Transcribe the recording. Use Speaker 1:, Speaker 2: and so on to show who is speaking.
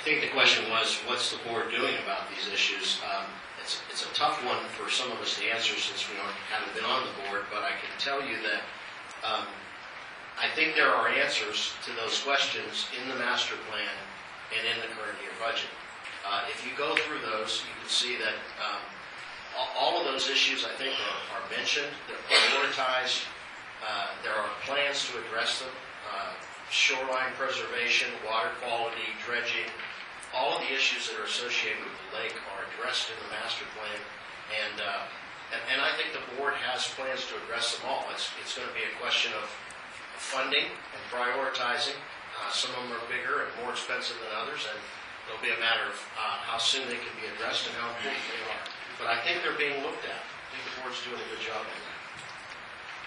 Speaker 1: think the question was, what's the board doing about these issues? It's a tough one for some of us to answer since we haven't been on the board, but I can tell you that I think there are answers to those questions in the master plan and in the current year budget. If you go through those, you can see that all of those issues, I think, are mentioned. They're prioritized. There are plans to address them. Shoreline preservation, water quality, dredging, all of the issues that are associated with the lake are addressed in the master plan, and I think the board has plans to address them all. It's going to be a question of funding and prioritizing. Some of them are bigger and more expensive than others, and it'll be a matter of how soon they can be addressed and how important they are. But I think they're being looked at. I think the board's doing a good job on that.